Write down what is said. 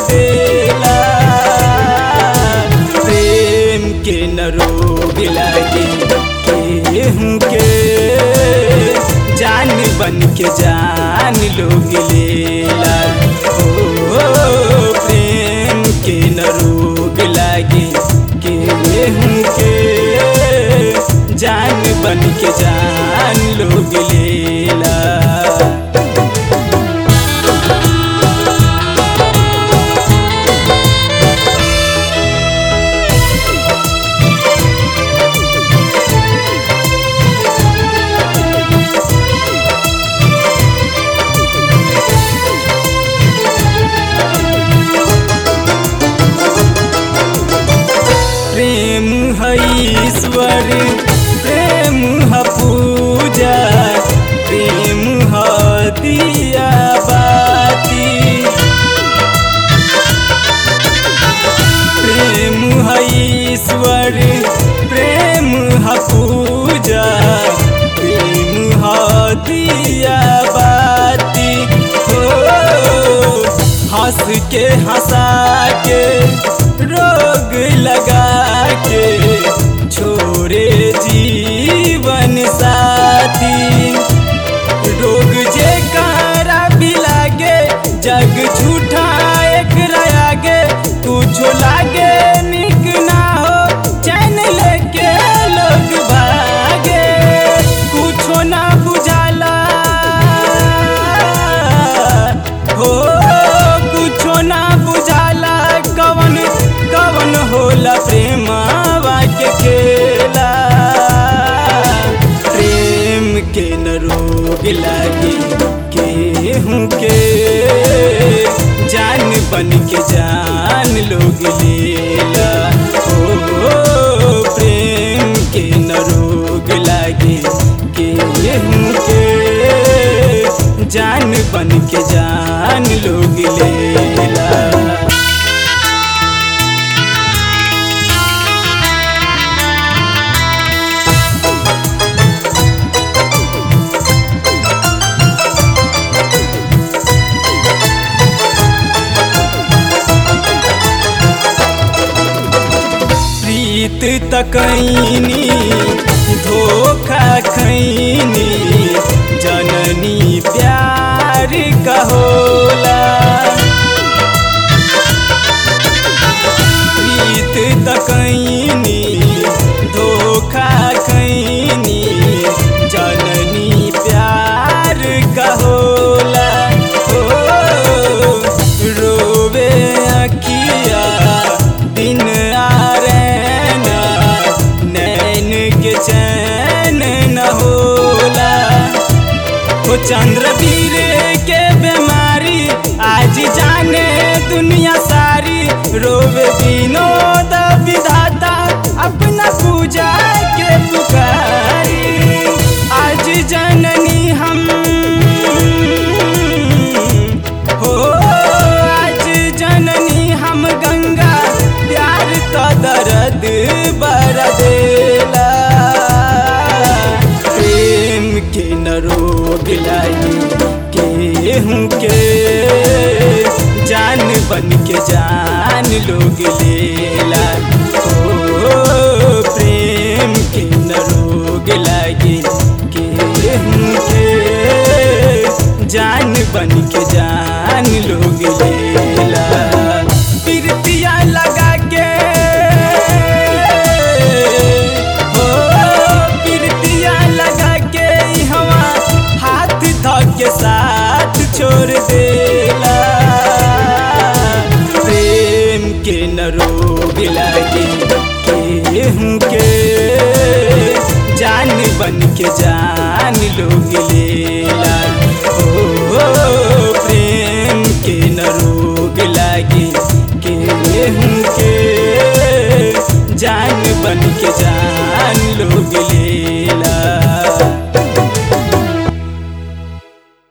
देला। प्रेम के न रोग लागे केहू के, जान बन के जान लोग लेला। ओ प्रेम के न रोग लागे केहू के, जान बन के जान लोग लेला। प्रेम है ईश्वर, प्रेम है पूजा, प्रेम है दिया बाती। प्रेम है ईश्वर, प्रेम है पूजा, प्रेम है दिया बाती। हो हंस के हंसा के रोग लगा के छोड़े जीवन साथी। रोग जे कारा भी लागे जग झूठा एक आगे, कुछो लागे निक ना हो चैन लेके लोग भागे। कुछो ना बुझाला हो, कुछो ना बुझाला कवन कवन होला प्रेमवा के खेला। प्रेम के न रोग लागे केहू के, जान बन के जान लोग लेला। ओ प्रेम के न रोग लागे केहू के, जान बन के जान लोग लेला। प्रीत तकैनी धोखा खैनी, जननी प्यार का होला। प्रीत तकैनी धोखा खैनी, जननी प्यार का होला। ओ रोवे अखिया दिन आरैना, नैन के चैन न होला। वो चंद्रवीर के बीमारी आज जाने दुनिया सारी। रोवे विनोद विधाता अपना पूजा के पुकारी। आज जननी हम हो, आज जननी हम गंगा, प्यार तो दर्द बर देला। प्रेम के न रोग लागे केहू के, जान बन के जान लोग लेला। ओ प्रेम के न रोग लागे केहू के, जान बन के जान लोग लेला। पिरतिया लगा के हो, पिरतिया लगा के हवा हाथ ध के साथ छोड़ देला। प्रेम के न रोग लागे केहू के, जान बन के जान लोग लेला। ओ प्रेम के न रोग लागे केहू के, जान बन के जान